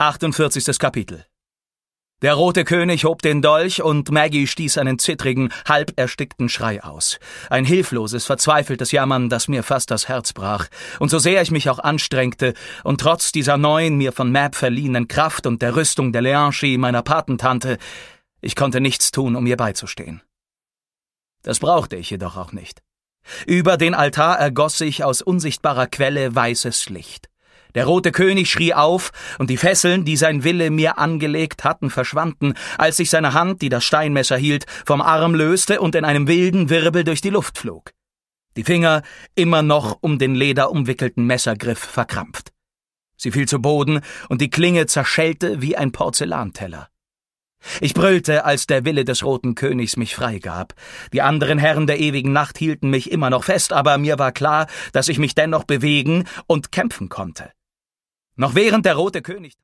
48. Kapitel. Der Rote König hob den Dolch und Maggie stieß einen zittrigen, halb erstickten Schrei aus. Ein hilfloses, verzweifeltes Jammern, das mir fast das Herz brach. Und so sehr ich mich auch anstrengte und trotz dieser neuen, mir von Mab verliehenen Kraft und der Rüstung der Leanchi, meiner Patentante, ich konnte nichts tun, um ihr beizustehen. Das brauchte ich jedoch auch nicht. Über den Altar ergoss sich aus unsichtbarer Quelle weißes Licht. Der Rote König schrie auf, und die Fesseln, die sein Wille mir angelegt hatten, verschwanden, als sich seine Hand, die das Steinmesser hielt, vom Arm löste und in einem wilden Wirbel durch die Luft flog. Die Finger immer noch um den lederumwickelten Messergriff verkrampft. Sie fiel zu Boden, und die Klinge zerschellte wie ein Porzellanteller. Ich brüllte, als der Wille des Roten Königs mich freigab. Die anderen Herren der ewigen Nacht hielten mich immer noch fest, aber mir war klar, dass ich mich dennoch bewegen und kämpfen konnte. Noch während der Rote König